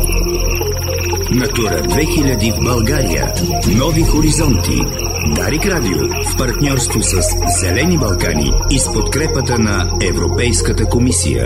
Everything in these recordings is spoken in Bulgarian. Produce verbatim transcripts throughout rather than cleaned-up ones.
Натура две хиляди в България. Нови хоризонти. Дарик Радио в партньорство с Зелени Балкани и с подкрепата на Европейската комисия.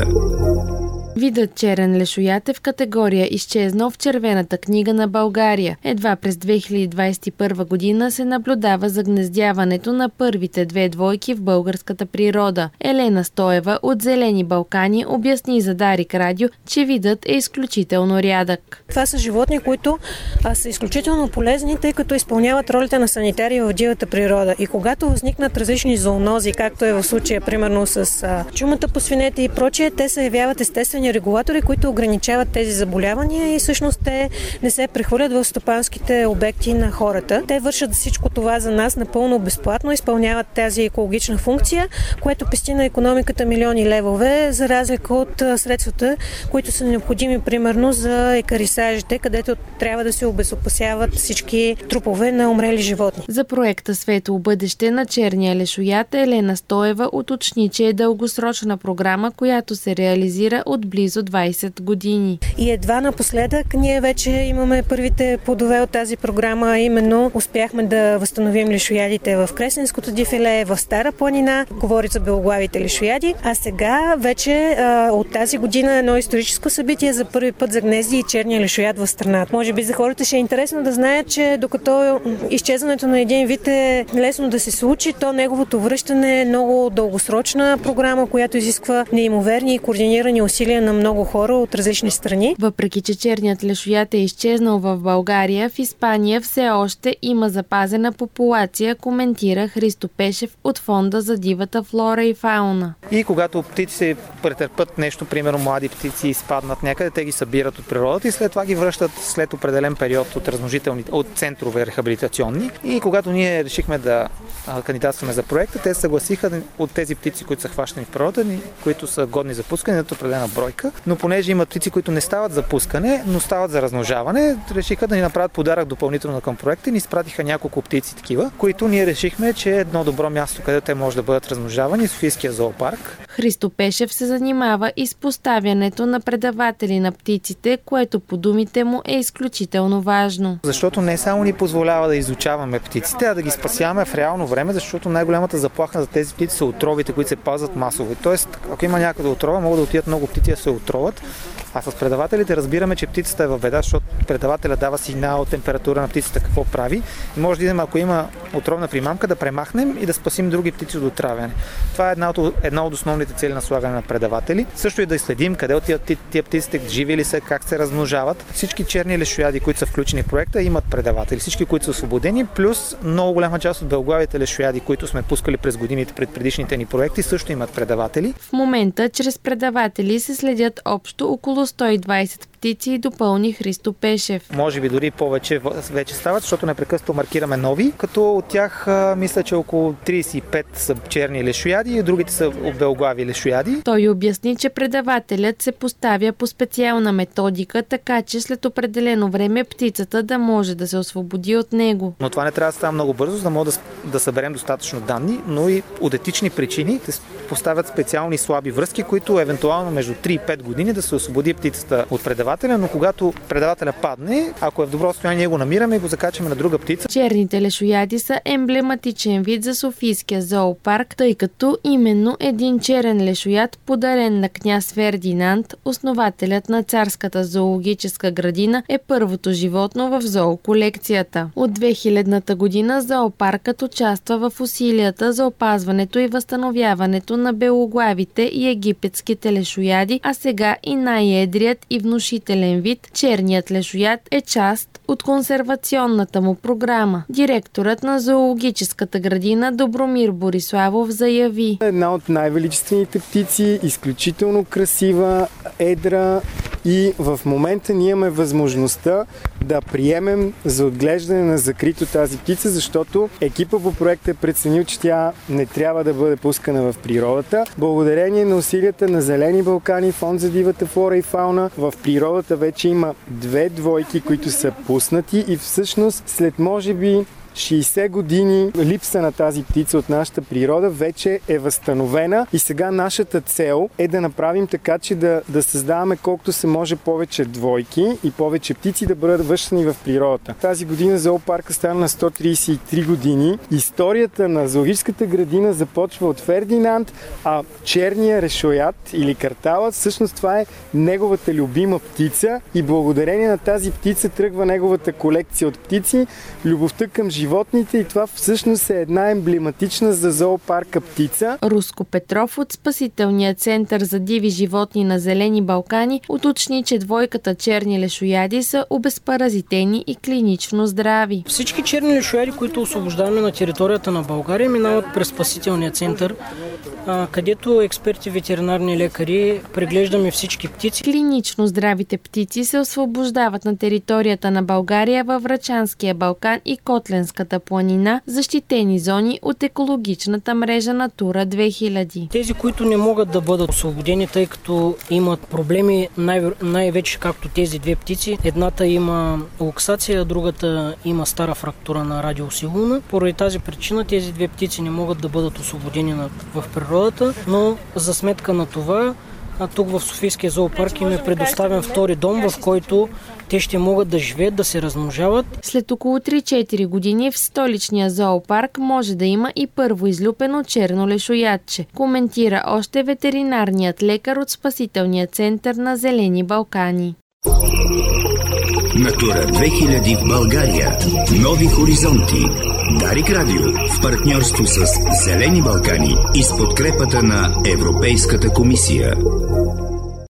Видът черен лешоят е в категория изчезнал в червената книга на България. Едва през две хиляди двадесет и първа година се наблюдава загнездяването на първите две двойки в българската природа. Елена Стоева от Зелени Балкани обясни за Дарик Радио, че видът е изключително рядък. Това са животни, които а, са изключително полезни, тъй като изпълняват ролите на санитари в дивата природа. И когато възникнат различни зоонози, както е в случая примерно с а, чумата по свинете и прочие, те се явяват естествени регулатори, които ограничават тези заболявания и всъщност те не се прехвърлят в стопанските обекти на хората. Те вършат всичко това за нас напълно безплатно, изпълняват тази екологична функция, което пести на икономиката милиони левове, за разлика от средствата, които са необходими примерно за екарисажите, където трябва да се обезопасяват всички трупове на умрели животни. За проекта Светло бъдеще на черния лешоят Елена Стоева уточни, че е дългосрочна програма, която се реализира от близо двадесет години. И едва напоследък ние вече имаме първите плодове от тази програма, а именно успяхме да възстановим лешоядите в Кресненското дефиле, в Стара планина, говори за белоглавите лешояди, а сега вече а, от тази година едно историческо събитие за първи път загнезди и черния лешояд в страната. Може би за хората ще е интересно да знаят, че докато изчезването на един вид е лесно да се случи, то неговото връщане е много дългосрочна програма, която изисква неимоверни и координирани усилия на много хора от различни страни. Въпреки че черният лешоят е изчезнал в България, в Испания все още има запазена популация, коментира Христо Пешев от Фонда за дивата флора и фауна. И когато птици претърпят нещо, примерно млади птици изпаднат някъде, те ги събират от природата и след това ги връщат след определен период от размножителни, от центрове рехабилитационни. И когато ние решихме да кандидатстваме за проекта, те съгласиха от тези птици, които са хващани в природата, които са годни за пускане, от определена бройка. Но понеже има птици, които не стават за пускане, но стават за размножаване, решиха да ни направят подарък допълнително към проекта и ни изпратиха няколко птици такива, които ние решихме, че е едно добро място, където те може да бъдат размножавани, Софийския зоопарк. Христо Пешев се занимава и с поставянето на предаватели на птиците, което по думите му е изключително важно. Защото не само ни позволява да изучаваме птиците, а да ги спасяваме в реално време, защото най-голямата заплаха за тези птици са отровите, които се пазват масово. Тоест, ако има някъде отрова, могат да отидат много птици да се отроват. А с предавателите разбираме, че птицата е в беда, защото предавателя дава сигнал от температура на птицата какво прави. И може да идем, ако има отровна примамка, да премахнем и да спасим други птици от отравяне. Това е една от, една от основните цели на слагане на предаватели. Също и да изследим къде отиват тия птиците, живи ли са, как се размножават. Всички черни лешояди, които са включени в проекта, имат предаватели. Всички, които са освободени, плюс много голяма част от белоглавите лешояди, които сме пускали през годините пред предишните ни проекти, също имат предаватели. В момента чрез предаватели се следят общо около сто и двадесет птици и допълни Христо Пешев. Може би дори повече вече стават, защото непрекъснато маркираме нови, като от тях мисля, че около тридесет и пет са черни лешояди и другите са белоглави лешояди. Той обясни, че предавателят се поставя по специална методика, така че след определено време птицата да може да се освободи от него. Но това не трябва да става много бързо, за да може да, да съберем достатъчно данни, но и от етични причини се поставят специални слаби връзки, които евентуално между три и пет години да се освободи птицата от предавателя, но когато предавателя падне, ако е в добро състояние, го намираме и го закачаме на друга птица. Черните лешояди са емблематичен вид за Софийския зоопарк, тъй като именно един черен лешояд, подарен на княз Фердинанд, основателят на царската зоологическа градина, е първото животно в зооколекцията. От две хилядната година зоопаркът участва в усилията за опазването и възстановяването на белоглавите и египетските лешояди, а сега и най-едрият и внушителен вид, черният лешояд, е част от консервационната му програма. Директорът на зоологическата градина Добромир Бориславов заяви: една от най-величествените птици, изключително красива, едра и в момента ние имаме възможността да приемем за отглеждане на закрито тази птица, защото екипа по проекта е преценил, че тя не трябва да бъде пускана в природата. Благодарение на усилията на Зелени Балкани, Фонд за дивата флора и фауна, в природата вече има две двойки, които са пуснати и всъщност след може би шейсет години липса на тази птица от нашата природа вече е възстановена и сега нашата цел е да направим така, че да, да създаваме колкото се може повече двойки и повече птици да бъдат връщани в природата. Тази година зоопарка стана на сто тридесет и три години. Историята на зоологическата градина започва от Фердинанд, а черния решоят или карталът, всъщност това е неговата любима птица и благодарение на тази птица тръгва неговата колекция от птици, любовта към животните и това всъщност е една емблематична за зоопарка птица. Руско Петров от Спасителния център за диви животни на Зелени Балкани уточни, че двойката черни лешояди са обезпаразитени и клинично здрави. Всички черни лешояди, които освобождаваме на територията на България, минават през Спасителния център, където експерти ветеринарни лекари преглеждаме всички птици. Клинично здравите птици се освобождават на територията на България във Врачанския Балкан и Котленската планина, защитени зони от екологичната мрежа Натура две хиляди. Тези, които не могат да бъдат освободени, тъй като имат проблеми най- най-вече както тези две птици. Едната има луксация, а другата има стара фрактура на радиосилуна. Поради тази причина тези две птици не могат да бъдат освободени в природата, но за сметка на това а тук в Софийския зоопарк им е предоставен втори дом, в който те ще могат да живеят, да се размножават. След около три-четири години в столичния зоопарк може да има и първо излюпено черно лешоядче, коментира още ветеринарният лекар от Спасителния център на Зелени Балкани. Натура две хиляди в България. Нови хоризонти. Дарик Радио в партньорство с Зелени Балкани и с подкрепата на Европейската комисия.